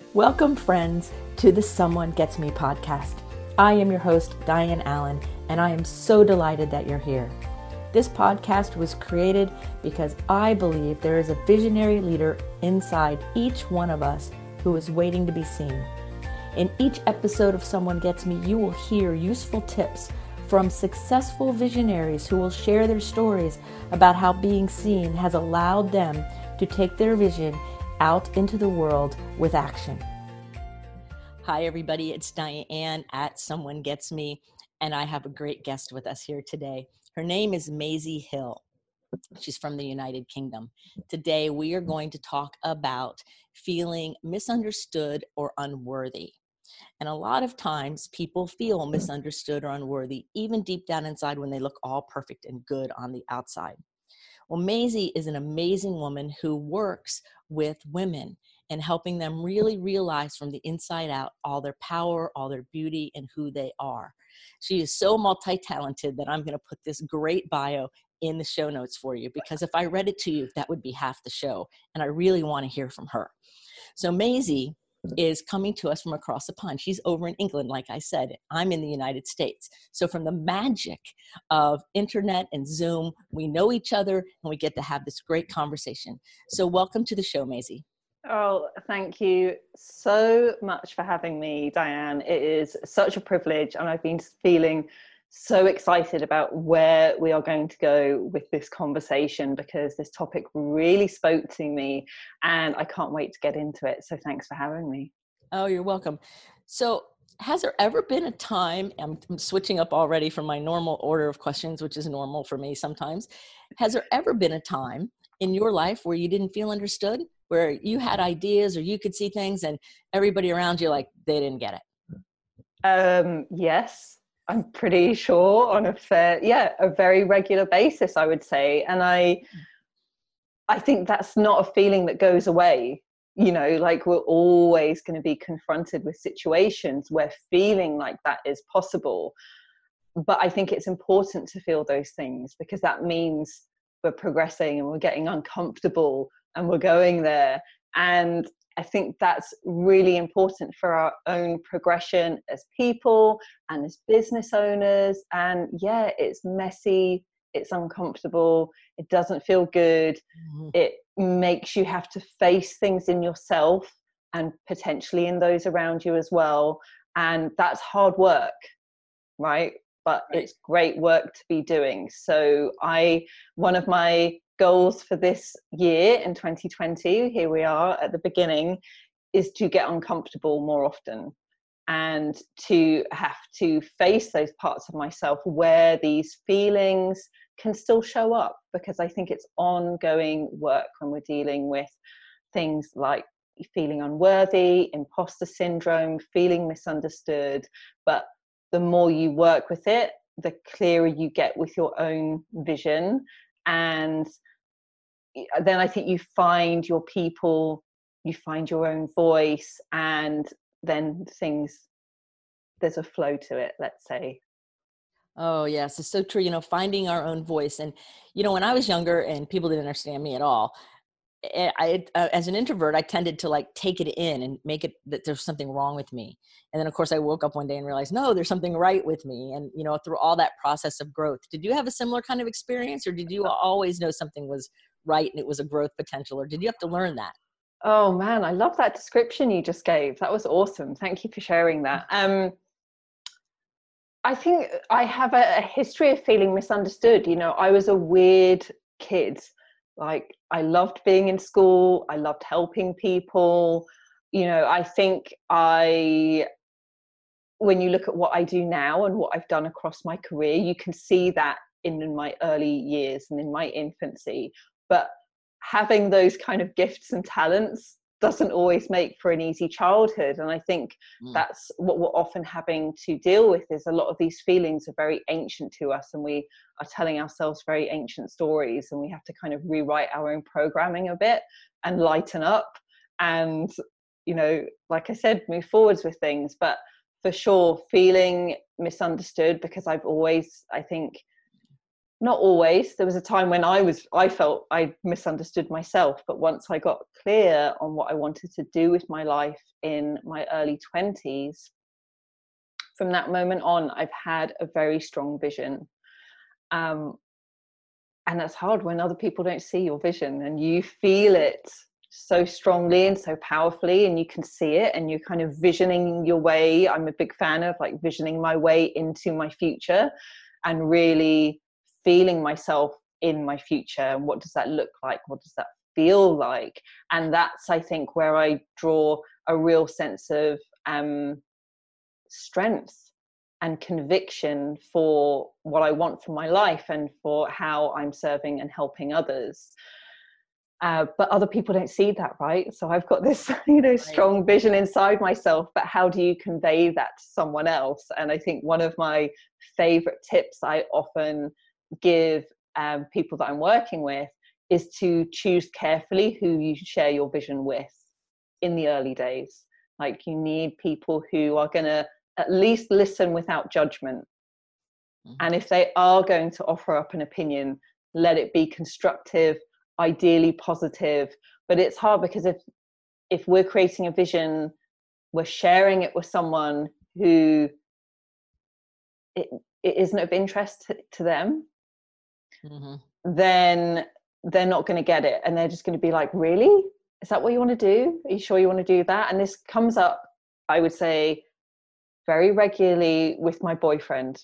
Welcome, friends, to the Someone Gets Me podcast. I am your host, Diane Allen, and I am so delighted that you're here. This podcast was created because I believe there is a visionary leader inside each one of us who is waiting to be seen. In each episode of Someone Gets Me, you will hear useful tips from successful visionaries who will share their stories about how being seen has allowed them to take their vision out into the world with action. Hi, everybody. It's Diane at Someone Gets Me, and I have a great guest with us here today. Her name is Maisie Hill. She's from the United Kingdom. Today, we are going to talk about feeling misunderstood or unworthy. And a lot of times people feel misunderstood or unworthy, even deep down inside when they look all perfect and good on the outside. Well, Maisie is an amazing woman who works with women and helping them really realize from the inside out all their power, all their beauty, and who they are. She is so multi-talented that I'm going to put this great bio in the show notes for you, because if I read it to you, that would be half the show. And I really want to hear from her. So Maisie is coming to us from across the pond. She's over in England, like I said. I'm in the United States. So from the magic of internet and Zoom, we know each other and we get to have this great conversation. So welcome to the show, Maisie. Oh, thank you so much for having me, Diane. It is such a privilege, and I've been feeling so excited about where we are going to go with this conversation, because this topic really spoke to me and I can't wait to get into it. So thanks for having me. Oh, you're welcome. So has there ever been a time, I'm switching up already from my normal order of questions, which is normal for me sometimes. Has there ever been a time in your life where you didn't feel understood, where you had ideas or you could see things and everybody around you, like, they didn't get it? Yes, I'm pretty sure on a very regular basis, I would say. And I think that's not a feeling that goes away. You know, like, we're always going to be confronted with situations where feeling like that is possible. But I think it's important to feel those things, because that means we're progressing and we're getting uncomfortable and we're going there. And I think that's really important for our own progression as people and as business owners. And yeah, it's messy, it's uncomfortable, it doesn't feel good. It makes you have to face things in yourself and potentially in those around you as well. And that's hard work, right? But it's great work to be doing. So one of my goals for this year in 2020, here we are at the beginning, is to get uncomfortable more often and to have to face those parts of myself where these feelings can still show up, because I think it's ongoing work when we're dealing with things like feeling unworthy, imposter syndrome, feeling misunderstood. But the more you work with it, the clearer you get with your own vision. And then I think you find your people, you find your own voice, and then there's a flow to it, let's say. Oh, yes, it's so true. Finding our own voice. And, when I was younger and people didn't understand me at all, as an introvert, I tended to like take it in and make it that there's something wrong with me. And then of course I woke up one day and realized, no, there's something right with me. And, through all that process of growth, did you have a similar kind of experience, or did you always know something was right and it was a growth potential, or did you have to learn that? Oh man, I love that description you just gave. That was awesome. Thank you for sharing that. I think I have a history of feeling misunderstood. I was a weird kid. Like, I loved being in school. I loved helping people. I think when you look at what I do now and what I've done across my career, you can see that in my early years and in my infancy. But having those kind of gifts and talents doesn't always make for an easy childhood. And I think that's what we're often having to deal with, is a lot of these feelings are very ancient to us, and we are telling ourselves very ancient stories, and we have to kind of rewrite our own programming a bit and lighten up and, like I said, move forwards with things. But for sure, feeling misunderstood, because I've always, I think, Not always. There was a time when I felt I misunderstood myself, but once I got clear on what I wanted to do with my life in my early 20s, from that moment on, I've had a very strong vision. And that's hard when other people don't see your vision and you feel it so strongly and so powerfully, and you can see it and you're kind of visioning your way. I'm a big fan of like visioning my way into my future and really feeling myself in my future. And what does that look like? What does that feel like? And that's, I think, where I draw a real sense of strength and conviction for what I want for my life and for how I'm serving and helping others. But other people don't see that, right? So I've got this, strong vision inside myself, but how do you convey that to someone else? And I think one of my favorite tips I often give people that I'm working with is to choose carefully who you share your vision with in the early days. Like, you need people who are going to at least listen without judgment. Mm-hmm. And if they are going to offer up an opinion, let it be constructive, ideally positive. But it's hard because if we're creating a vision, we're sharing it with someone who it isn't of interest to them, mm-hmm. then they're not going to get it. And they're just going to be like, really? Is that what you want to do? Are you sure you want to do that? And this comes up, I would say, very regularly with my boyfriend,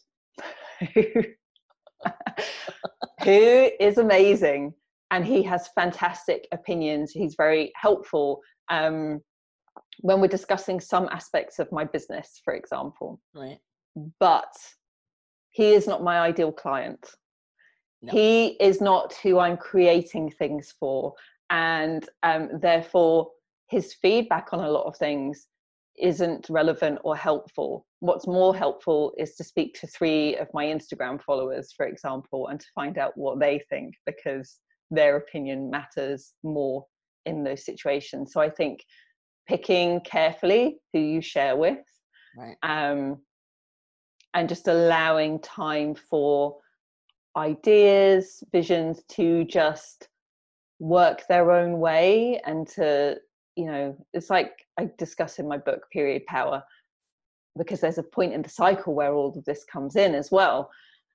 who is amazing. And he has fantastic opinions. He's very helpful when we're discussing some aspects of my business, for example. Right. But he is not my ideal client. No. He is not who I'm creating things for. And therefore, his feedback on a lot of things isn't relevant or helpful. What's more helpful is to speak to 3 of my Instagram followers, for example, and to find out what they think, because their opinion matters more in those situations. So I think picking carefully who you share with, right. And just allowing time for ideas, visions to just work their own way, and to, it's like I discuss in my book, Period Power, because there's a point in the cycle where all of this comes in as well.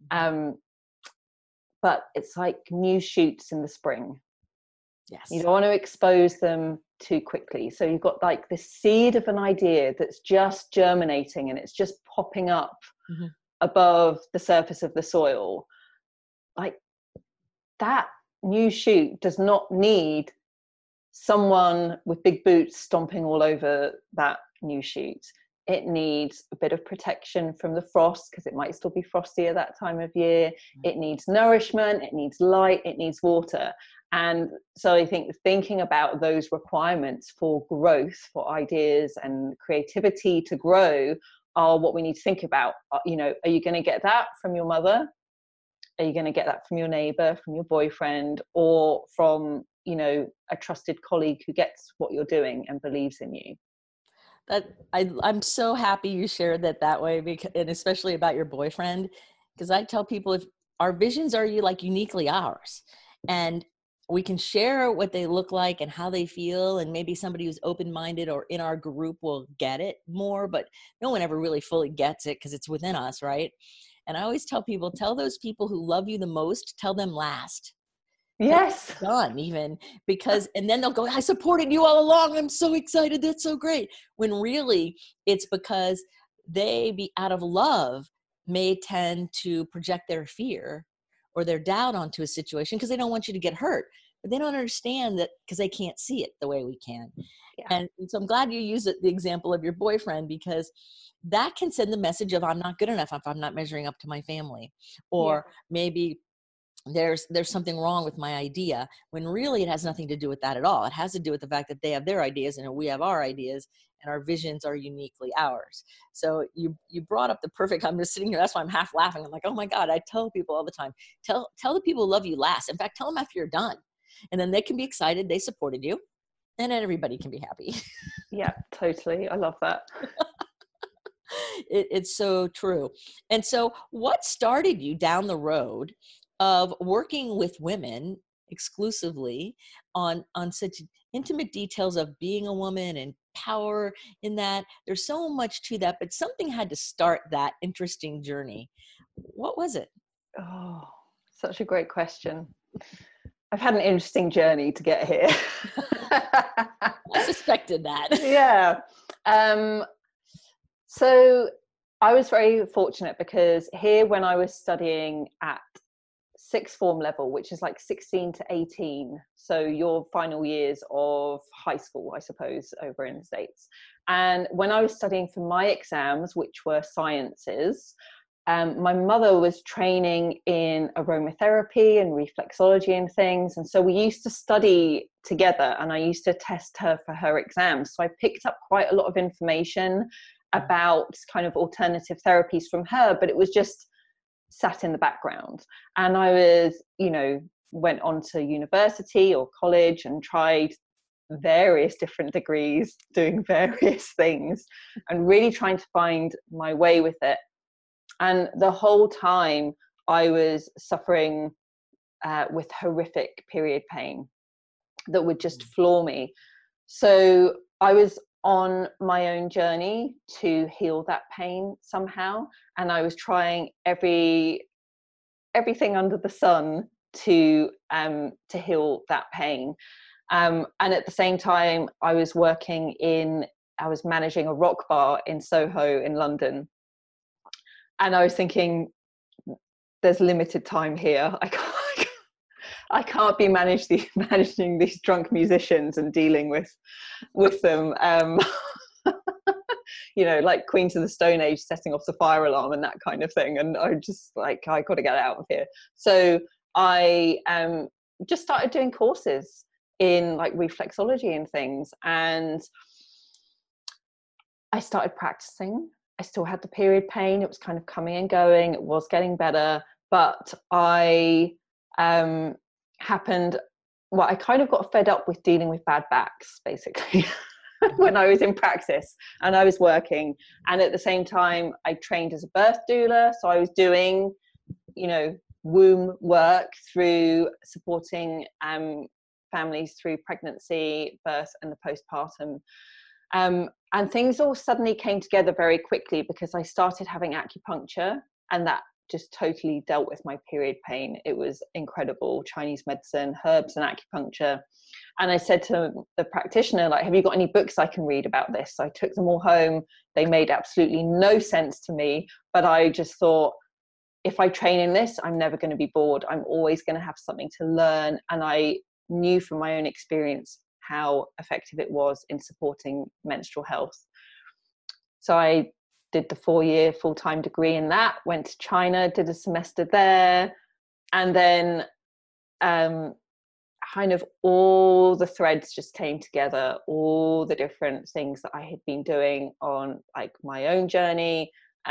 But it's like new shoots in the spring. Yes. You don't want to expose them too quickly. So you've got like the seed of an idea that's just germinating and it's just popping up mm-hmm. above the surface of the soil. Like, that new shoot does not need someone with big boots stomping all over that new shoot. It needs a bit of protection from the frost, because it might still be frosty at that time of year. It needs nourishment, it needs light, it needs water. And so I think thinking about those requirements for growth, for ideas and creativity to grow, are what we need to think about. Are you going to get that from your mother? Are you going to get that from your neighbor, from your boyfriend, or from, a trusted colleague who gets what you're doing and believes in you? I'm so happy you shared that way, because, and especially about your boyfriend, because I tell people, if our visions are uniquely ours, and we can share what they look like and how they feel, and maybe somebody who's open-minded or in our group will get it more, but no one ever really fully gets it because it's within us, right? And I always tell people, tell those people who love you the most, tell them last. Yes. Done, even, because, and then they'll go, I supported you all along. I'm so excited. That's so great. When really it's because they, out of love, may tend to project their fear or their doubt onto a situation because they don't want you to get hurt, but they don't understand that because they can't see it the way we can. Yeah. And so I'm glad you used the example of your boyfriend, because that can send the message of, I'm not good enough if I'm not measuring up to my family, or maybe there's something wrong with my idea, when really it has nothing to do with that at all. It has to do with the fact that they have their ideas and we have our ideas, and our visions are uniquely ours. So you brought up the perfect, I'm just sitting here, that's why I'm half laughing. I'm like, oh my God, I tell people all the time, tell the people who love you last. In fact, tell them after you're done, and then they can be excited they supported you, and then everybody can be happy. Yeah, totally. I love that. It's so true. And so what started you down the road of working with women exclusively on such intimate details of being a woman and power in that. There's so much to that, but something had to start that interesting journey. What was it? Oh, such a great question. I've had an interesting journey to get here. I suspected that. Yeah. So I was very fortunate because here, when I was studying at sixth form level, which is like 16 to 18, so your final years of high school, I suppose, over in the States. And when I was studying for my exams, which were sciences, my mother was training in aromatherapy and reflexology and things. And so we used to study together, and I used to test her for her exams. So I picked up quite a lot of information about kind of alternative therapies from her, but it was just sat in the background. And I was, went on to university or college and tried various different degrees, doing various things, and really trying to find my way with it. And the whole time I was suffering with horrific period pain that would just floor me. So I was on my own journey to heal that pain somehow. And I was trying everything under the sun to heal that pain. And at the same time, I was managing a rock bar in Soho in London. And I was thinking, there's limited time here. I can't be managing these drunk musicians and dealing with them. Like Queens of the Stone Age setting off the fire alarm and that kind of thing. And I just I got to get out of here. So I just started doing courses in like reflexology and things. And I started practicing. I still had the period pain. It was kind of coming and going. It was getting better. But I kind of got fed up with dealing with bad backs, basically, when I was in practice and I was working. And at the same time, I trained as a birth doula. So I was doing, womb work through supporting families through pregnancy, birth, and the postpartum. And things all suddenly came together very quickly because I started having acupuncture, and that just totally dealt with my period pain. It was incredible. Chinese medicine, herbs, and acupuncture. And I said to the practitioner, like, have you got any books I can read about this? So I took them all home. They made absolutely no sense to me, but I just thought, if I train in this, I'm never going to be bored. I'm always going to have something to learn. And I knew from my own experience how effective it was in supporting menstrual health. So I did the 4-year full-time degree in that, went to China, did a semester there, and then kind of all the threads just came together, all the different things that I had been doing on like my own journey,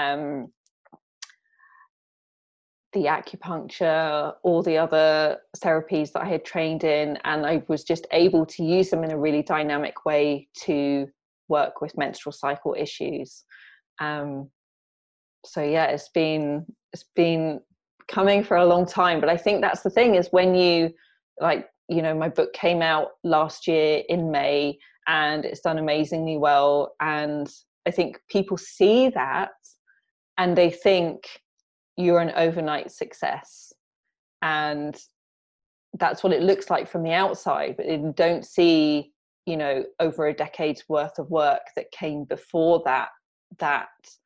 the acupuncture, all the other therapies that I had trained in, and I was just able to use them in a really dynamic way to work with menstrual cycle issues. So yeah, it's been coming for a long time, but I think that's the thing, is when you my book came out last year in May and it's done amazingly well, and I think people see that and they think you're an overnight success, and that's what it looks like from the outside, but they don't see over a decade's worth of work that came before that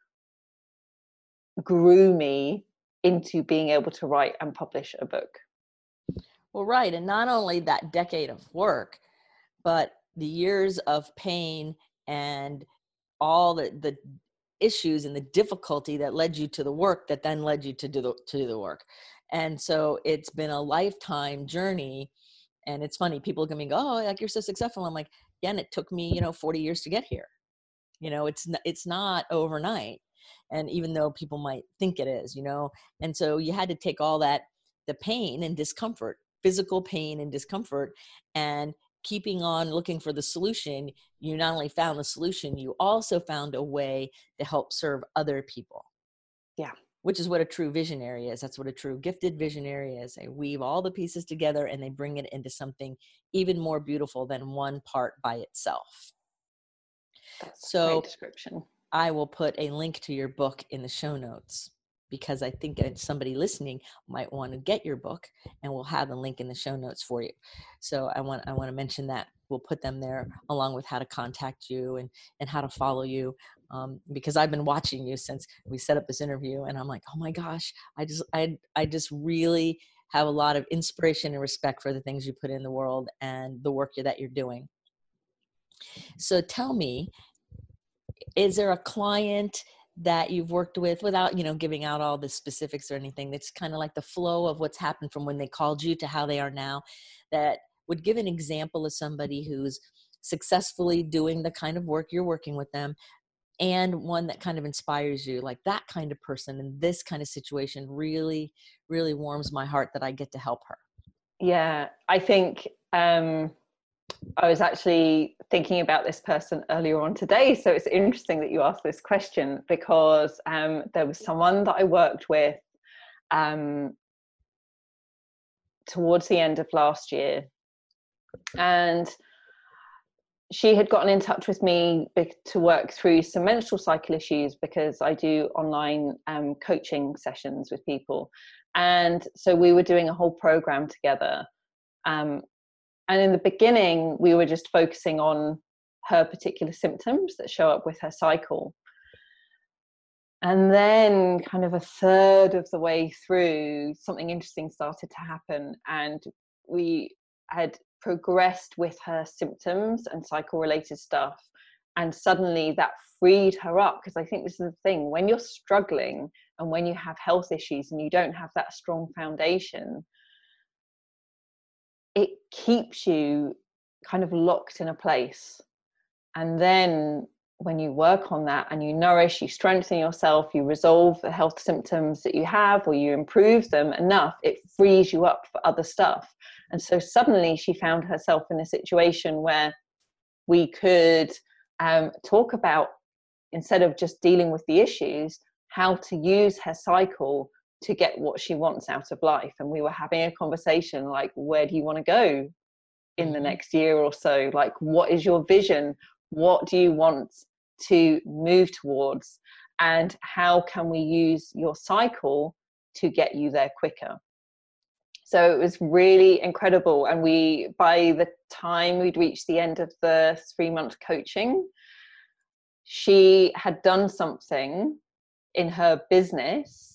grew me into being able to write and publish a book. Well, right. And not only that decade of work, but the years of pain and all the issues and the difficulty that led you to the work that then led you to do the work. And so it's been a lifetime journey. And it's funny, people can go, oh, like, you're so successful. I'm like, yeah, and it took me, 40 years to get here. It's not overnight. And even though people might think it is, and so you had to take all that, the pain and discomfort, physical pain and discomfort, and keeping on looking for the solution. You not only found the solution, you also found a way to help serve other people. Yeah. which is what a true visionary is. That's what a true gifted visionary is. They weave all the pieces together and they bring it into something even more beautiful than one part by itself. That's a So great description. I will put a link to your book in the show notes, because I think somebody listening might want to get your book, and we'll have a link in the show notes for you. So I want to mention that. We'll put them there along with how to contact you and how to follow you. Because I've been watching you since we set up this interview, and I'm like, oh my gosh, I just really have a lot of inspiration and respect for the things you put in the world and the work that you're doing. So tell me, is there a client that you've worked with, without, giving out all the specifics or anything, that's kind of like the flow of what's happened from when they called you to how they are now, that would give an example of somebody who's successfully doing the kind of work you're working with them, and one that kind of inspires you, like that kind of person in this kind of situation really, really warms my heart that I get to help her? Yeah, I think I was actually thinking about this person earlier on today. So it's interesting that you asked this question, because there was someone that I worked with towards the end of last year, and she had gotten in touch with me to work through some menstrual cycle issues, because I do online coaching sessions with people. And so we were doing a whole program together. And in the beginning, we were just focusing on her particular symptoms that show up with her cycle. And then kind of a third of the way through, something interesting started to happen. And we had progressed with her symptoms and cycle related stuff. And suddenly that freed her up, because I think this is the thing, when you're struggling and when you have health issues and you don't have that strong foundation, it keeps you kind of locked in a place. And then when you work on that and you nourish, you strengthen yourself, you resolve the health symptoms that you have, or you improve them enough, it frees you up for other stuff. And so suddenly she found herself in a situation where we could talk about, instead of just dealing with the issues, how to use her cycle to get what she wants out of life. And we were having a conversation like, where do you want to go in the next year or so? Like, what is your vision? What do you want to move towards? And how can we use your cycle to get you there quicker? So it was really incredible. And by the time we'd reached the end of the 3-month coaching, she had done something in her business,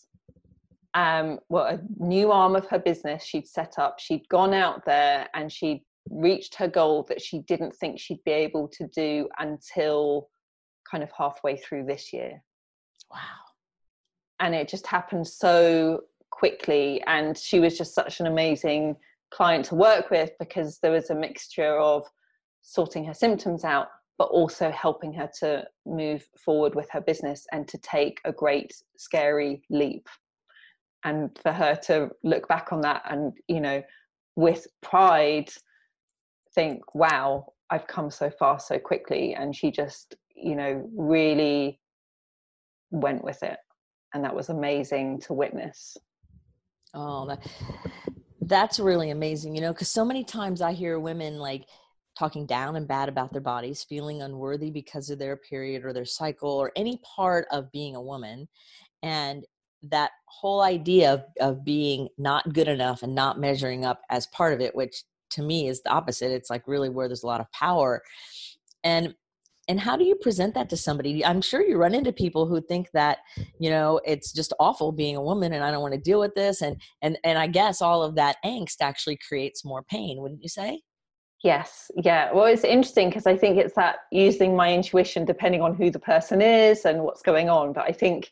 a new arm of her business she'd set up. She'd gone out there and she'd reached her goal that she didn't think she'd be able to do until kind of halfway through this year. Wow. And it just happened so quickly. And she was just such an amazing client to work with, because there was a mixture of sorting her symptoms out, but also helping her to move forward with her business and to take a great, scary leap. And for her to look back on that and, with pride, think, wow, I've come so far so quickly. And she just, really went with it. And that was amazing to witness. Oh, that's really amazing, because so many times I hear women like talking down and bad about their bodies, feeling unworthy because of their period or their cycle or any part of being a woman. And that whole idea of being not good enough and not measuring up as part of it, which to me is the opposite. It's like really where there's a lot of power. And how do you present that to somebody? I'm sure you run into people who think that, it's just awful being a woman and I don't want to deal with this. And I guess all of that angst actually creates more pain, wouldn't you say? Yes. Yeah. Well, it's interesting because I think it's that using my intuition depending on who the person is and what's going on. But I think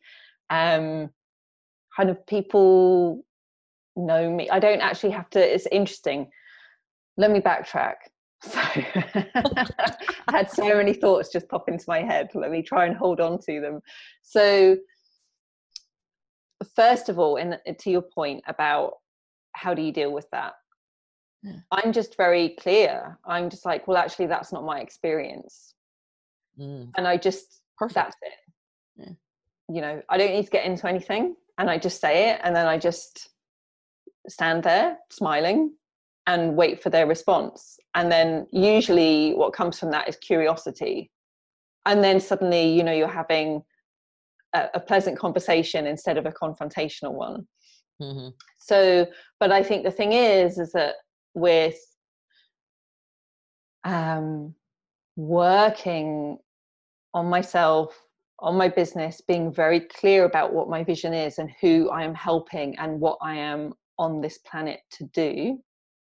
kind of people know me. I don't actually have to. It's interesting. Let me backtrack. So I had so many thoughts just pop into my head. Let me try and hold on to them. So first of all, and to your point about how do you deal with that? Yeah. I'm just very clear. I'm just like, well, actually, that's not my experience. And I just, Perfect. That's it. Yeah. I don't need to get into anything. And I just say it, and then I just stand there smiling and wait for their response. And then usually what comes from that is curiosity. And then suddenly, you know, you're having a pleasant conversation instead of a confrontational one. Mm-hmm. So, but I think the thing is that with working on myself, on my business, being very clear about what my vision is and who I am helping and what I am on this planet to do,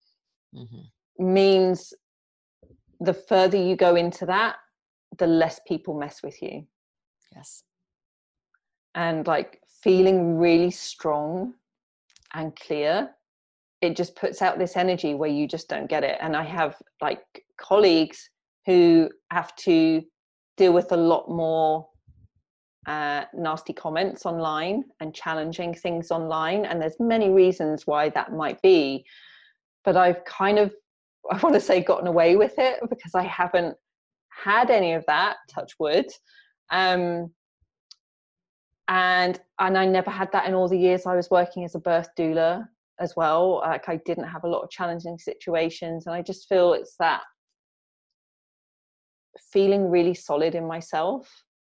means the further you go into that, the less people mess with you. Yes. And like feeling really strong and clear, it just puts out this energy where you just don't get it. And I have like colleagues who have to deal with a lot more nasty comments online and challenging things online. And there's many reasons why that might be. But I've kind of, I want to say, gotten away with it because I haven't had any of that, touch wood. And I never had that in all the years I was working as a birth doula as well. Like I didn't have a lot of challenging situations, and I just feel it's that feeling really solid in myself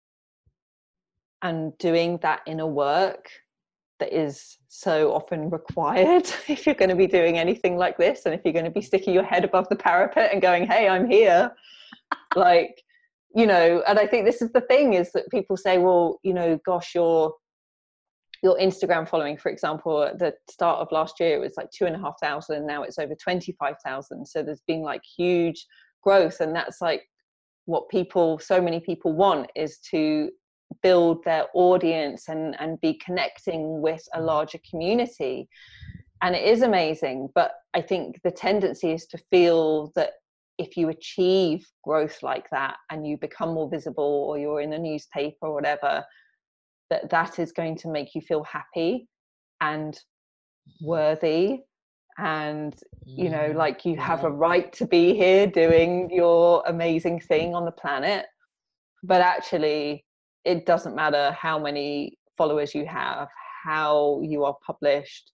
and doing that inner work that is so often required if you're going to be doing anything like this, and if you're going to be sticking your head above the parapet and going, hey, I'm here. Like, you know, and I think this is the thing, is that people say, well, you know, gosh, your Instagram following, for example, at the start of last year, it was like 2,500, and now it's over 25,000. So there's been like huge growth. And that's like what so many people want, is to build their audience and be connecting with a larger community. And it is amazing. But I think the tendency is to feel that if you achieve growth like that and you become more visible, or you're in a newspaper or whatever, that is going to make you feel happy and worthy, and you know, like you have a right to be here doing your amazing thing on the planet. But actually, it doesn't matter how many followers you have, how you are published.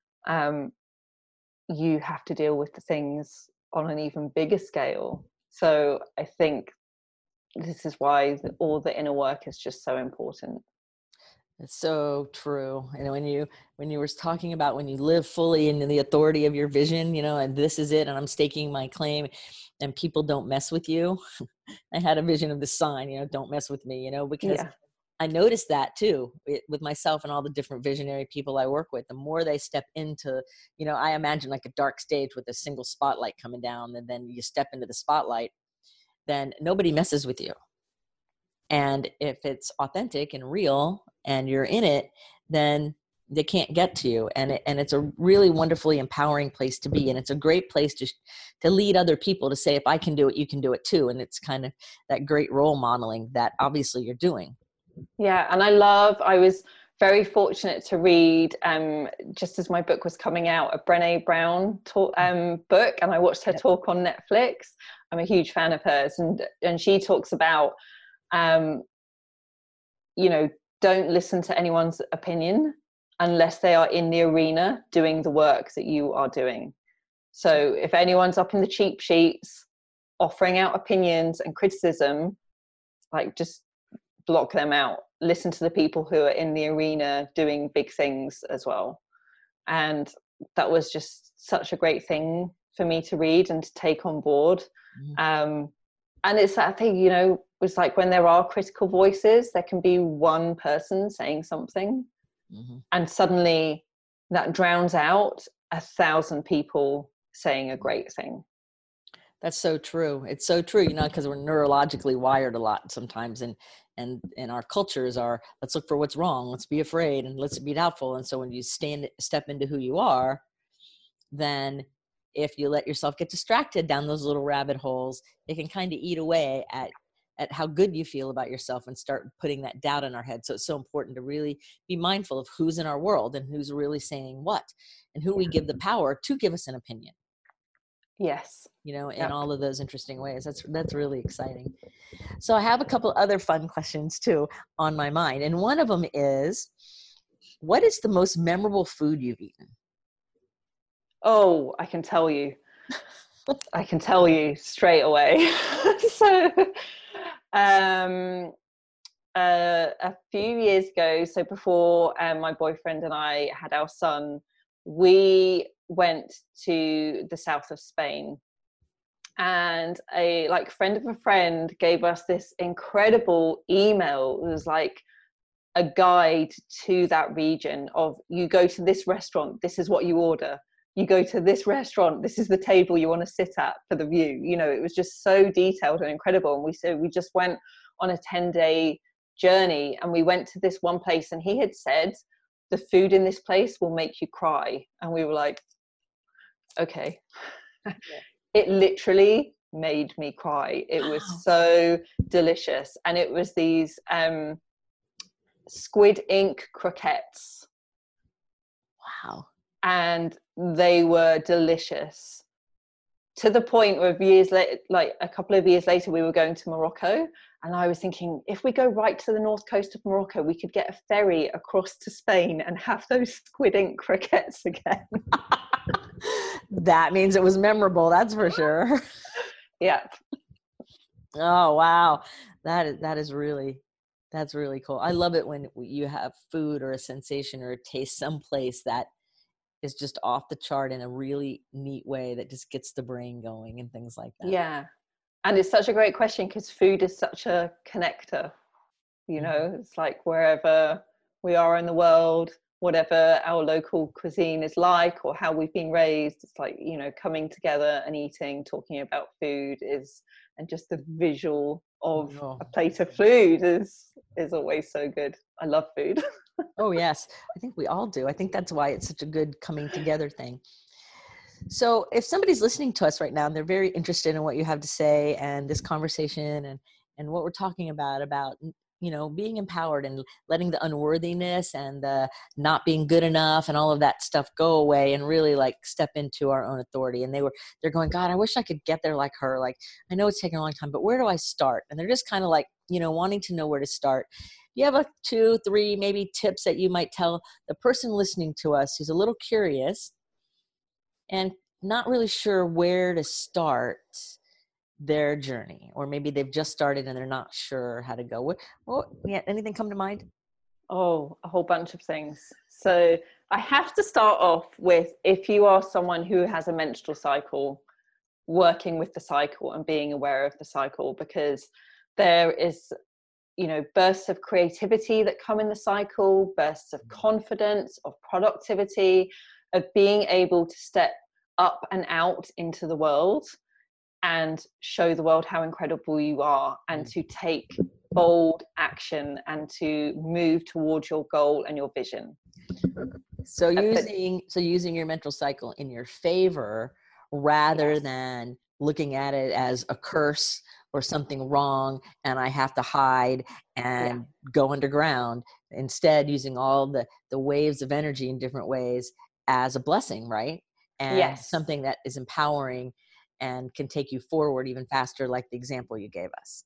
You have to deal with the things on an even bigger scale. So I think this is why all the inner work is just so important. It's so true. And when you were talking about when you live fully in the authority of your vision, you know, and this is it, and I'm staking my claim, and people don't mess with you. I had a vision of the sign, you know, don't mess with me, you know, because I noticed that too with myself and all the different visionary people I work with. The more they step into, you know, I imagine like a dark stage with a single spotlight coming down, and then you step into the spotlight, then nobody messes with you. And if it's authentic and real and you're in it, then they can't get to you. And it's a really wonderfully empowering place to be. And it's a great place to lead other people, to say, if I can do it, you can do it too. And it's kind of that great role modeling that obviously you're doing. Yeah. And I was very fortunate to read, just as my book was coming out, a Brené Brown book, and I watched her talk on Netflix. I'm a huge fan of hers. And she talks about, you know, don't listen to anyone's opinion unless they are in the arena doing the work that you are doing. So if anyone's up in the cheap sheets offering out opinions and criticism, like just block them out. Listen to the people who are in the arena doing big things as well. And that was just such a great thing for me to read and to take on board. And it's that thing, you know, it's like when there are critical voices, there can be one person saying something, and suddenly that drowns out 1,000 people saying a great thing. That's so true. It's so true, you know, because we're neurologically wired a lot sometimes, and our cultures are, let's look for what's wrong, let's be afraid, and let's be doubtful. And so when you step into who you are, then if you let yourself get distracted down those little rabbit holes, it can kind of eat away at how good you feel about yourself and start putting that doubt in our head. So it's so important to really be mindful of who's in our world and who's really saying what, and who we give the power to give us an opinion. Yes. You know, in all of those interesting ways. That's really exciting. So I have a couple other fun questions too on my mind. And one of them is, what is the most memorable food you've eaten? Oh, I can tell you. I can tell you straight away. So, um, a few years ago, so before my boyfriend and I had our son, we went to the south of Spain, and a friend of a friend gave us this incredible email. It was like a guide to that region of, you go to this restaurant, this is what you order. You go to this restaurant, this is the table you want to sit at for the view. You know, it was just so detailed and incredible. And we just went on a 10-day journey, and we went to this one place, and he had said, the food in this place will make you cry. And we were like, okay. Yeah. It literally made me cry. It was so delicious. And it was these squid ink croquettes. Wow. And they were delicious, to the point where a couple of years later, we were going to Morocco, and I was thinking, if we go right to the north coast of Morocco, we could get a ferry across to Spain and have those squid ink croquettes again. That means it was memorable, that's for sure. Yeah. Oh, wow. That's really cool. I love it when you have food or a sensation or a taste someplace that is just off the chart in a really neat way that just gets the brain going and things like that. Yeah. And it's such a great question, because food is such a connector. You know, it's like wherever we are in the world, whatever our local cuisine is like or how we've been raised, it's like, you know, coming together and eating, talking about food and just the visual of a plate of food is always so good. I love food. Oh, yes. I think we all do. I think that's why it's such a good coming together thing. So if somebody's listening to us right now and they're very interested in what you have to say and this conversation and what we're talking about, you know, being empowered and letting the unworthiness and the not being good enough and all of that stuff go away and really like step into our own authority. And they're going, God, I wish I could get there like her. Like, I know it's taking a long time, but where do I start? And they're just kind of like, you know, wanting to know where to start. You have 2, 3, maybe tips that you might tell the person listening to us who's a little curious and not really sure where to start their journey, or maybe they've just started and they're not sure how to go. Anything come to mind? Oh, a whole bunch of things. So I have to start off with, if you are someone who has a menstrual cycle, working with the cycle and being aware of the cycle, because there is, you know, bursts of creativity that come in the cycle, bursts of confidence, of productivity, of being able to step up and out into the world and show the world how incredible you are, and to take bold action and to move towards your goal and your vision. So using your menstrual cycle in your favor rather than looking at it as a curse or something wrong and I have to hide and go underground. Instead, using all the waves of energy in different ways as a blessing, right? And something that is empowering and can take you forward even faster, like the example you gave us.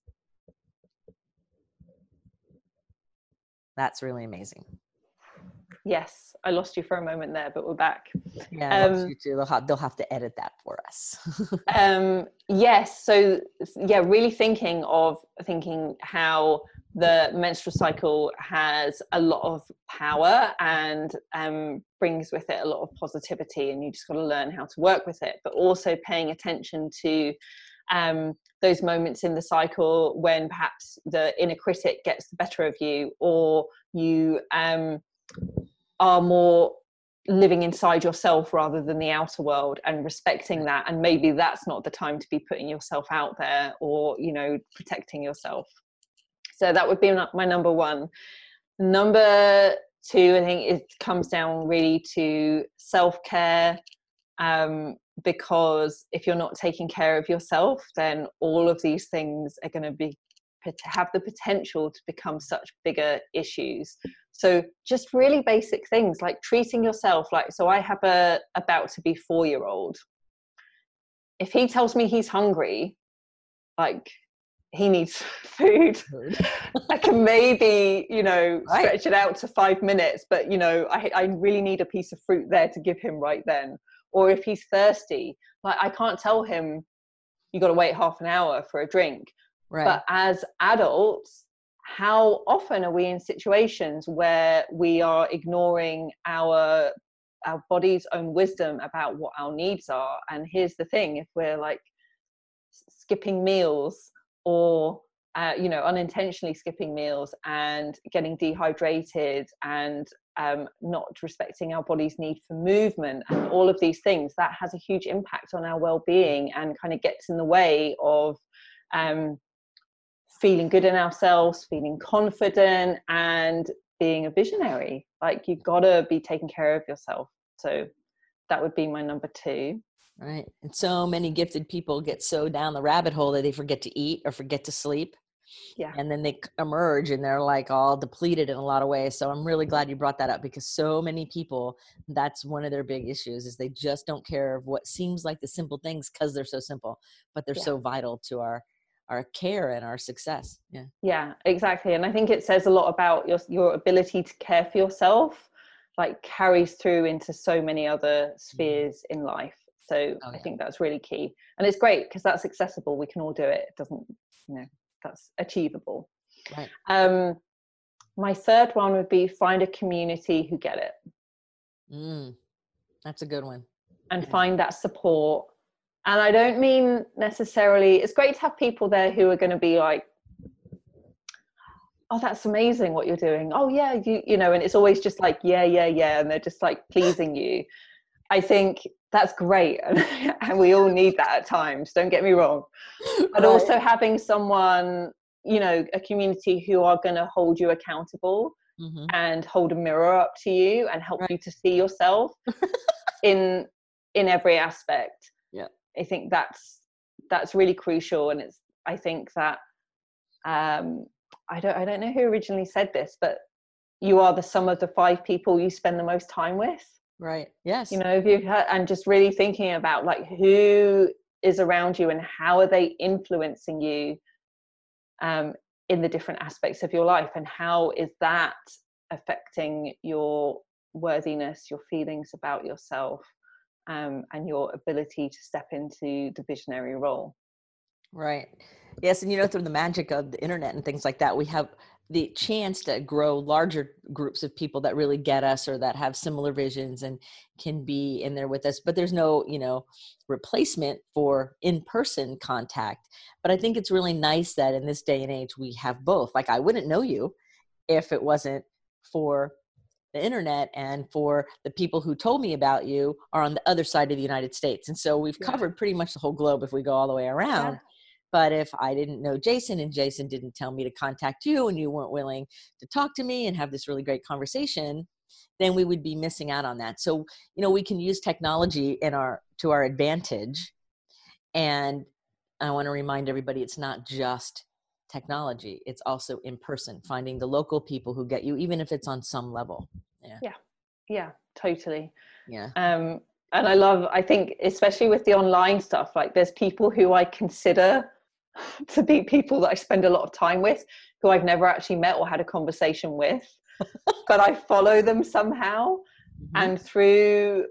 That's really amazing. Yes, I lost you for a moment there, but we're back. Yeah, I lost you too. They'll have to edit that for us. Yes. So yeah, really thinking how the menstrual cycle has a lot of power and brings with it a lot of positivity, and you just got to learn how to work with it, but also paying attention to those moments in the cycle when perhaps the inner critic gets the better of you, or you are more living inside yourself rather than the outer world, and respecting that. And maybe that's not the time to be putting yourself out there, or, you know, protecting yourself. So that would be my number one. Number two, I think it comes down really to self-care, because if you're not taking care of yourself, then all of these things are going to have the potential to become such bigger issues. So just really basic things like treating yourself. Like, so I have a about to be 4-year-old. If he tells me he's hungry, like, he needs food. I can maybe, stretch it out to 5 minutes, but, I really need a piece of fruit there to give him right then. Or if he's thirsty, like I can't tell him, you got to wait half an hour for a drink. Right. But as adults, how often are we in situations where we are ignoring our body's own wisdom about what our needs are? And here's the thing, if we're like skipping meals or unintentionally skipping meals and getting dehydrated and not respecting our body's need for movement and all of these things, that has a huge impact on our well-being and kind of gets in the way of feeling good in ourselves, feeling confident, and being a visionary. Like, you've got to be taking care of yourself. So that would be my number 2. Right. And so many gifted people get so down the rabbit hole that they forget to eat or forget to sleep. Yeah. And then they emerge and they're like all depleted in a lot of ways. So I'm really glad you brought that up, because so many people, that's one of their big issues, is they just don't care of what seems like the simple things because they're so simple, but they're so vital to our care and our success. Yeah, exactly. And I think it says a lot about your ability to care for yourself, like carries through into so many other spheres in life. So I think that's really key. And it's great because that's accessible. We can all do it. It doesn't, that's achievable. Right. My third one would be find a community who get it. That's a good one. And find that support. And I don't mean necessarily, it's great to have people there who are going to be like, oh, that's amazing what you're doing. Oh yeah, and it's always just like, yeah. And they're just like pleasing you. I think that's great. And we all need that at times, don't get me wrong. But also having someone, a community who are going to hold you accountable and hold a mirror up to you and help you to see yourself in every aspect. Yeah. I think that's really crucial. And I think that, I don't know who originally said this, but you are the sum of the 5 people you spend the most time with. Right. Yes. If you've had, and just really thinking about like who is around you and how are they influencing you in the different aspects of your life, and how is that affecting your worthiness, your feelings about yourself, and your ability to step into the visionary role. Right. Yes. And through the magic of the internet and things like that, we have the chance to grow larger groups of people that really get us or that have similar visions and can be in there with us. But there's no, replacement for in-person contact. But I think it's really nice that in this day and age, we have both. Like, I wouldn't know you if it wasn't for the internet, and for the people who told me about you are on the other side of the United States. And so we've covered pretty much the whole globe if we go all the way around. Yeah. But if I didn't know Jason and Jason didn't tell me to contact you and you weren't willing to talk to me and have this really great conversation, then we would be missing out on that. So, we can use technology to our advantage. And I want to remind everybody, it's not just technology. It's also in person, finding the local people who get you, even if it's on some level. Yeah, totally. Yeah. And I think especially with the online stuff, like there's people who I consider to be people that I spend a lot of time with, who I've never actually met or had a conversation with, but I follow them somehow. And through,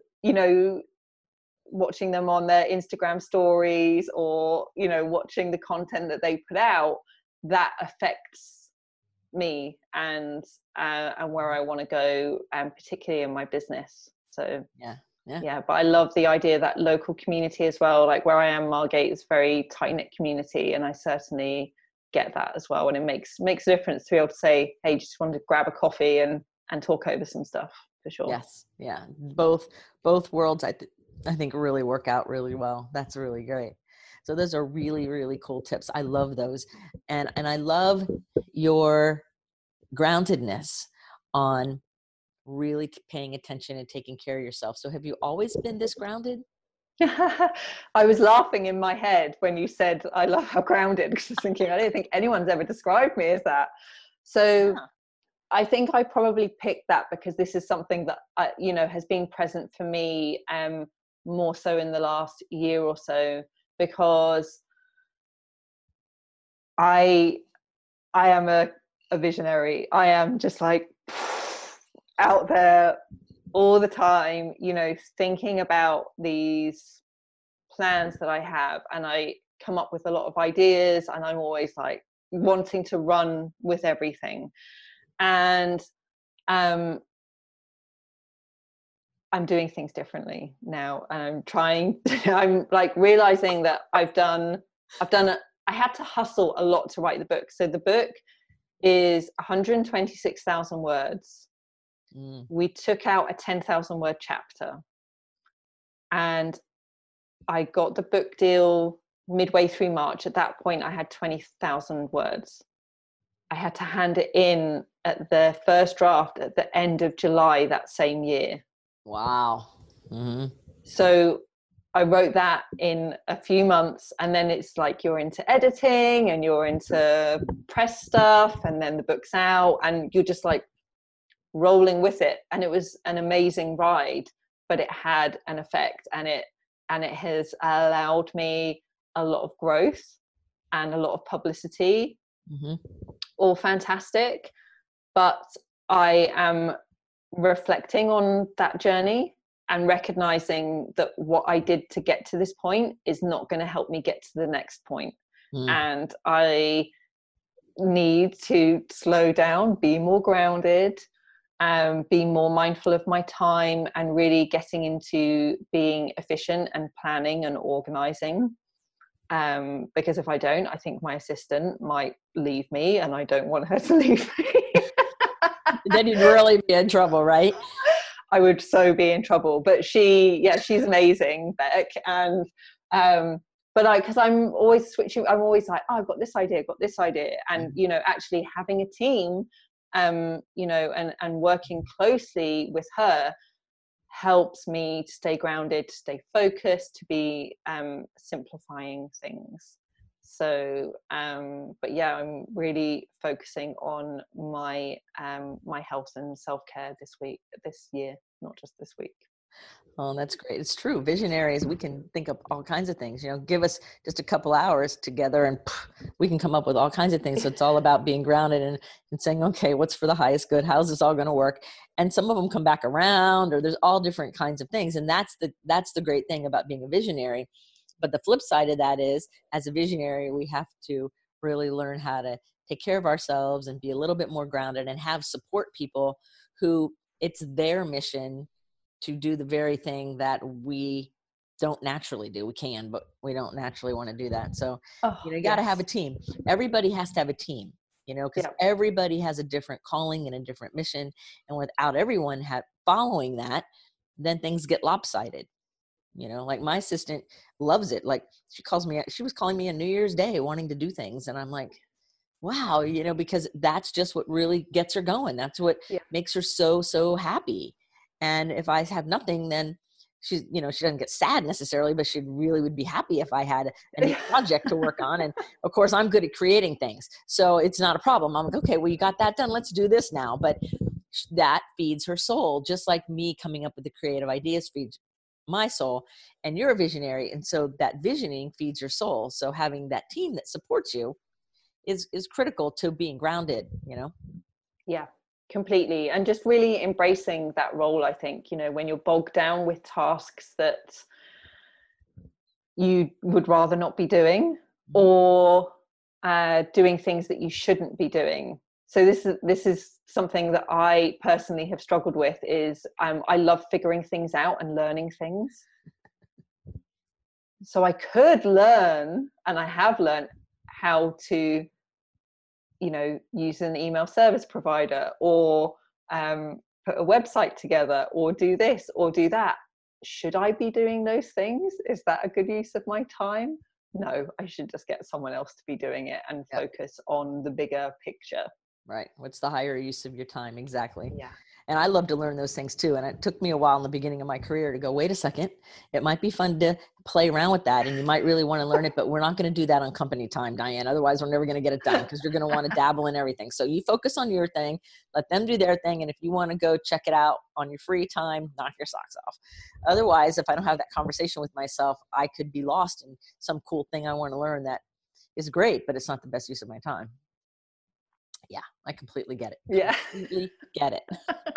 watching them on their Instagram stories or, watching the content that they put out, that affects me and where I want to go, and particularly in my business. So yeah, but I love the idea that local community as well. Like where I am, Margate is very tight-knit community, and I certainly get that as well. And it makes a difference to be able to say, hey, just want to grab a coffee and talk over some stuff, for sure. Yes. Yeah. Both worlds, I think really work out really well. That's really great. So those are really, really cool tips. I love those. And I love your groundedness on really paying attention and taking care of yourself. So have you always been this grounded? I was laughing in my head when you said I love how grounded, because I was thinking, I don't think anyone's ever described me as that. So I think I probably picked that because this is something that has been present for me more so in the last year or so, because I am a visionary. I am just like out there all the time, you know, thinking about these plans that I have, and I come up with a lot of ideas, and I'm always like wanting to run with everything. And I'm doing things differently now, and I'm trying I'm like realizing that I've done I had to hustle a lot to write the book. So the book is 126,000 words. We took out a 10,000 word chapter, and I got the book deal midway through March. At that point, I had 20,000 words. I had to hand it in at the first draft at the end of July that same year. Wow. Mm-hmm. So I wrote that in a few months, and then it's like you're into editing and you're into press stuff, and then the book's out, and you're just like rolling with it. And it was an amazing ride, but it had an effect, and it has allowed me a lot of growth and a lot of publicity. Mm-hmm. All fantastic. But I am reflecting on that journey and recognizing that what I did to get to this point is not going to help me get to the next point. And I need to slow down, be more grounded, be more mindful of my time, and really getting into being efficient and planning and organizing. Because if I don't, I think my assistant might leave me, and I don't want her to leave me. Then you'd really be in trouble, right? I would so be in trouble. But she's amazing, Beck. And but because I'm always switching, I'm always like, oh, I've got this idea, and you know, actually having a team, you know, and working closely with her helps me to stay grounded, to stay focused, to be simplifying things. So but yeah, I'm really focusing on my my health and self-care this year, not just this week. Oh, that's great. It's true. Visionaries, we can think of all kinds of things. You know, give us just a couple hours together and we can come up with all kinds of things. So it's all about being grounded and saying, okay, what's for the highest good? How's this all going to work? And some of them come back around, or there's all different kinds of things. And that's the great thing about being a visionary. But the flip side of that is, as a visionary, we have to really learn how to take care of ourselves and be a little bit more grounded and have support people who it's their mission to do the very thing that we don't naturally do. We can, but we don't naturally want to do that. So, you got to have a team. Everybody has to have a team, you know, because everybody has a different calling and a different mission. And without everyone following that, then things get lopsided. You know, like my assistant loves it. Like she was calling me on New Year's Day wanting to do things. And I'm like, wow, you know, because that's just what really gets her going. That's what makes her so, so happy. And if I have nothing, then she doesn't get sad necessarily, but she really would be happy if I had a new project to work on. And of course, I'm good at creating things, so it's not a problem. I'm like, okay, well, you got that done. Let's do this now. But that feeds her soul, just like me coming up with the creative ideas feeds my soul. And you're a visionary, and so that visioning feeds your soul. So having that team that supports you is critical to being grounded, you know? Yeah. Completely. And just really embracing that role. I think, you know, when you're bogged down with tasks that you would rather not be doing, or doing things that you shouldn't be doing. So this is something that I personally have struggled with, is I love figuring things out and learning things. So I could learn, and I have learned how to, you know, use an email service provider, or put a website together, or do this or do that. Should I be doing those things? Is that a good use of my time? No, I should just get someone else to be doing it and focus on the bigger picture. Right. What's the higher use of your time? Exactly. Yeah. And I love to learn those things too. And it took me a while in the beginning of my career to go, wait a second, it might be fun to play around with that. And you might really want to learn it, but we're not going to do that on company time, Diane. Otherwise we're never going to get it done, because you're going to want to dabble in everything. So you focus on your thing, let them do their thing. And if you want to go check it out on your free time, knock your socks off. Otherwise, if I don't have that conversation with myself, I could be lost in some cool thing I want to learn that is great, but it's not the best use of my time. Yeah, I completely get it. Yeah. Completely get it.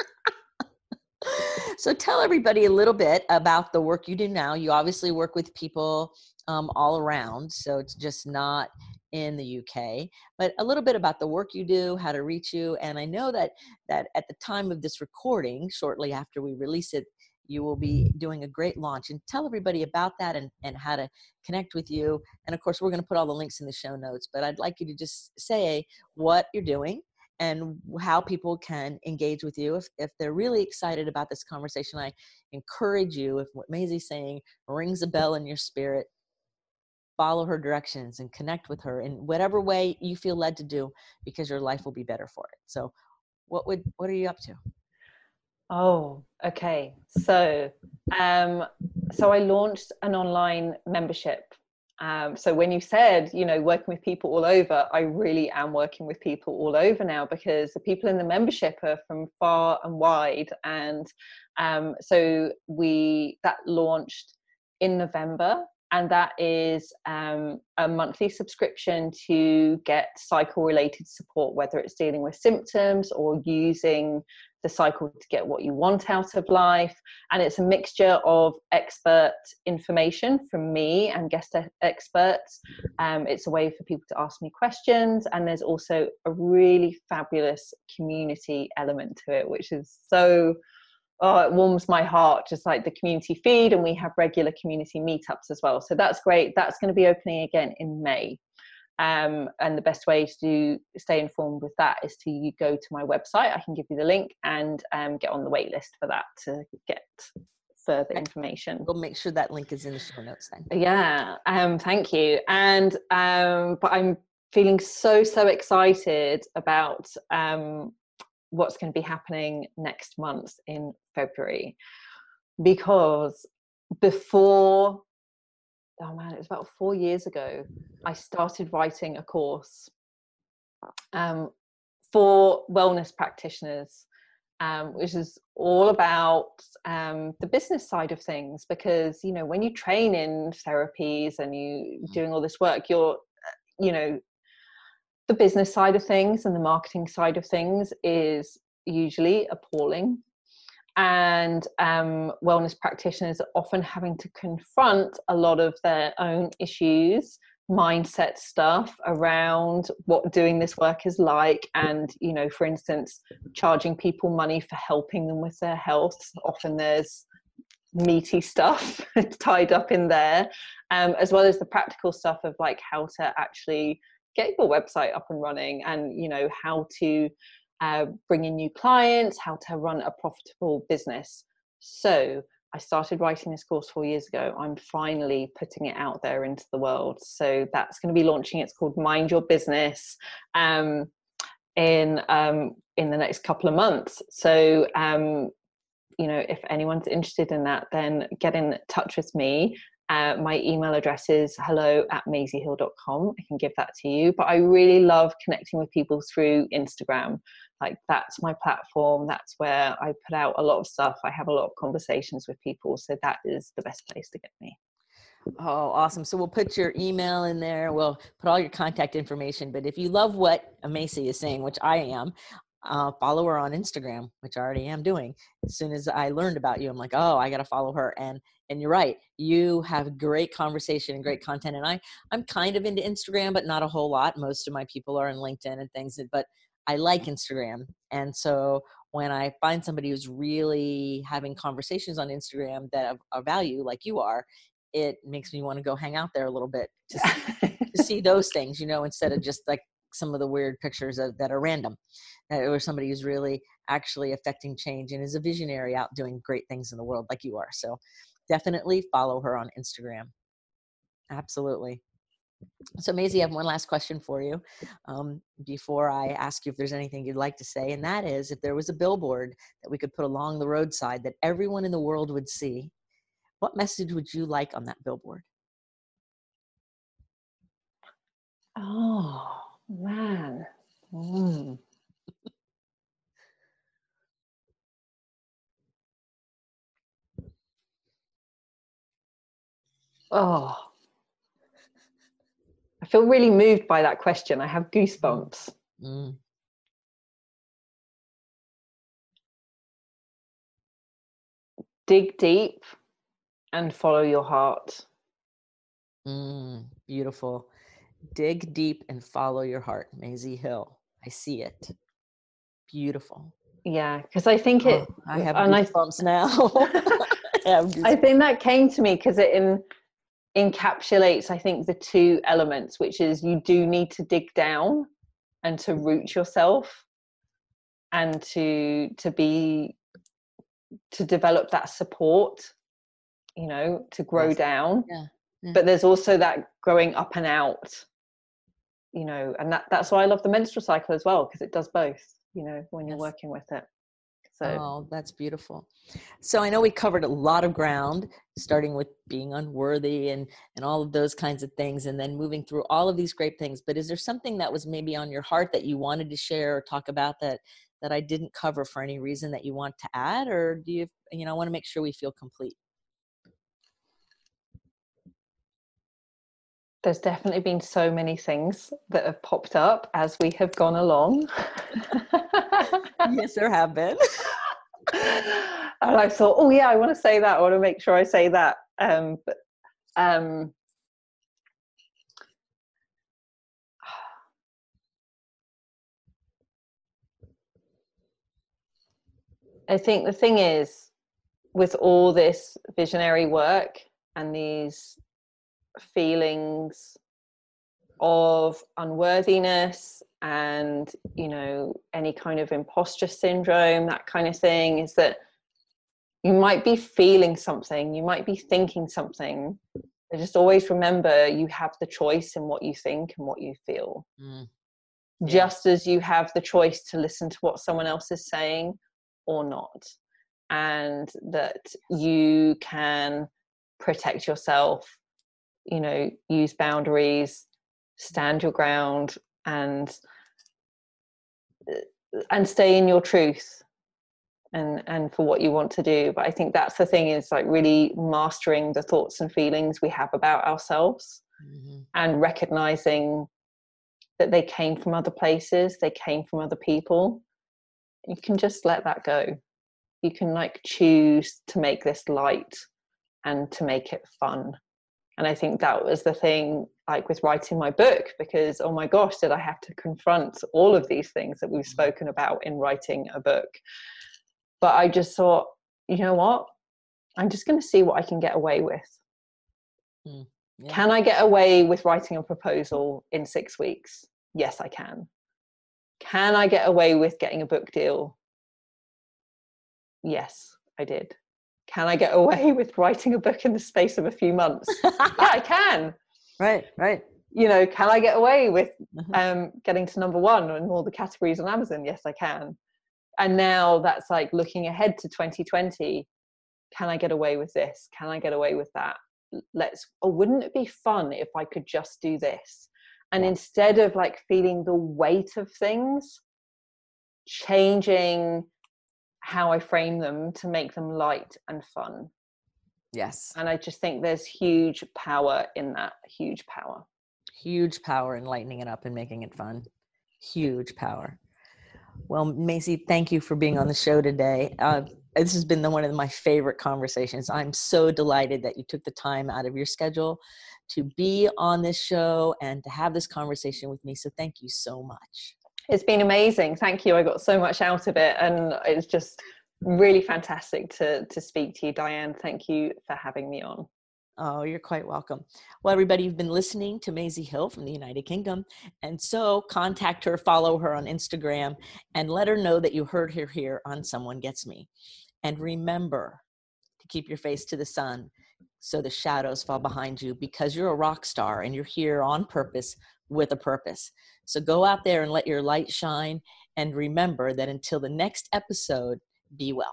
So tell everybody a little bit about the work you do now. You obviously work with people all around, so it's just not in the UK, but a little bit about the work you do, how to reach you. And I know that at the time of this recording, shortly after we release it, you will be doing a great launch. And tell everybody about that and how to connect with you. And of course, we're going to put all the links in the show notes, but I'd like you to just say what you're doing and how people can engage with you. If they're really excited about this conversation, I encourage you, if what Maisie's saying rings a bell in your spirit, follow her directions and connect with her in whatever way you feel led to do, because your life will be better for it. So what are you up to? Oh, okay. So I launched an online membership. So when you said, working with people all over, I really am working with people all over now, because the people in the membership are from far and wide. And so that launched in November. And that is a monthly subscription to get cycle related support, whether it's dealing with symptoms or using the cycle to get what you want out of life. And it's a mixture of expert information from me and guest experts. It's a way for people to ask me questions. And there's also a really fabulous community element to it, which is so, it warms my heart, just like the community feed. And we have regular community meetups as well. So that's great. That's going to be opening again in May. And the best way to stay informed with that is to go to my website. I can give you the link and get on the wait list for that to get further information. We'll make sure that link is in the show notes then. Yeah, thank you. And but I'm feeling so excited about what's going to be happening next month in February, because before, oh man, it was about 4 years ago, I started writing a course for wellness practitioners, which is all about the business side of things. Because, when you train in therapies and you doing all this work, you're, the business side of things and the marketing side of things is usually appalling. And wellness practitioners are often having to confront a lot of their own issues, mindset stuff around what doing this work is like. And, for instance, charging people money for helping them with their health. Often there's meaty stuff tied up in there, as well as the practical stuff of like how to actually get your website up and running, and, how to bring in new clients, how to run a profitable business. So I started writing this course 4 years ago. I'm finally putting it out there into the world. So that's going to be launching. It's called Mind Your Business in the next couple of months. So, if anyone's interested in that, then get in touch with me. My email address is hello@maisiehill.com. I can give that to you. But I really love connecting with people through Instagram. Like, that's my platform. That's where I put out a lot of stuff. I have a lot of conversations with people. So that is the best place to get me. Oh, awesome. So we'll put your email in there. We'll put all your contact information. But if you love what Maisie is saying, which I am, follow her on Instagram, which I already am doing. As soon as I learned about you, I'm like, oh, I got to follow her. And you're right. You have great conversation and great content. And I'm kind of into Instagram, but not a whole lot. Most of my people are in LinkedIn and things, but I like Instagram. And so when I find somebody who's really having conversations on Instagram that of value, like you are, it makes me want to go hang out there a little bit to see those things, instead of just like some of the weird pictures that are random, or somebody who's really actually affecting change and is a visionary out doing great things in the world like you are. So definitely follow her on Instagram. Absolutely. So Maisie, I have one last question for you before I ask you if there's anything you'd like to say. And that is, if there was a billboard that we could put along the roadside that everyone in the world would see, what message would you like on that billboard? Oh, man. Oh, I feel really moved by that question. I have goosebumps. Mm. Dig deep and follow your heart. Beautiful. Dig deep and follow your heart. Maisie Hill. I see it. Beautiful. Yeah, because I think I have goosebumps now. I think that came to me because it encapsulates, I think, the two elements, which is you do need to dig down and to root yourself and to develop that support, to grow down. Yeah. But there's also that growing up and out, and that's why I love the menstrual cycle as well, because it does both, when you're working with it. Oh, that's beautiful. So I know we covered a lot of ground, starting with being unworthy and all of those kinds of things, and then moving through all of these great things. But is there something that was maybe on your heart that you wanted to share or talk about that I didn't cover for any reason that you want to add? Or do you, I want to make sure we feel complete? There's definitely been so many things that have popped up as we have gone along. Yes, there have been. And I thought, oh yeah, I want to say that. I want to make sure I say that. I think the thing is, with all this visionary work and these feelings of unworthiness and any kind of imposter syndrome, that kind of thing, is that you might be feeling something, you might be thinking something, but just always remember you have the choice in what you think and what you feel. Just as you have the choice to listen to what someone else is saying or not, and that you can protect yourself, use boundaries, stand your ground, and stay in your truth and for what you want to do. But I think that's the thing, is like really mastering the thoughts and feelings we have about ourselves, and recognizing that they came from other places, they came from other people. You can just let that go. You can choose to make this light and to make it fun. And I think that was the thing, with writing my book, because, oh my gosh, did I have to confront all of these things that we've spoken about in writing a book. But I just thought, you know what? I'm just going to see what I can get away with. Yeah. Can I get away with writing a proposal in 6 weeks? Yes, I can. Can I get away with getting a book deal? Yes, I did. Can I get away with writing a book in the space of a few months? Yeah, I can. Right. Can I get away with getting to number 1 in all the categories on Amazon? Yes, I can. And now that's looking ahead to 2020. Can I get away with this? Can I get away with that? Wouldn't it be fun if I could just do this? And instead of feeling the weight of things, changing how I frame them to make them light and fun. Yes. And I just think there's huge power in that. Huge power in lightening it up and making it fun. Huge power. Well, Maisie, thank you for being on the show today. This has been one of my favorite conversations. I'm so delighted that you took the time out of your schedule to be on this show and to have this conversation with me. So thank you so much. It's been amazing. Thank you. I got so much out of it, and it's just really fantastic to speak to you, Diane. Thank you for having me on. Oh, you're quite welcome. Well, everybody, you've been listening to Maisie Hill from the United Kingdom. And so contact her, follow her on Instagram, and let her know that you heard her here on Someone Gets Me. And remember to keep your face to the sun so the shadows fall behind you, because you're a rock star and you're here on purpose with a purpose. So go out there and let your light shine. And remember that until the next episode, be well.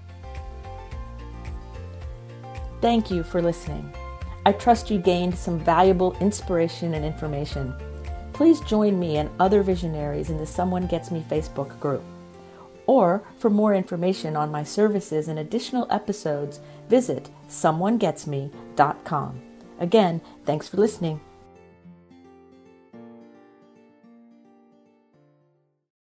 Thank you for listening. I trust you gained some valuable inspiration and information. Please join me and other visionaries in the Someone Gets Me Facebook group. Or for more information on my services and additional episode's, visit someonegetsme.com. Again, thanks for listening.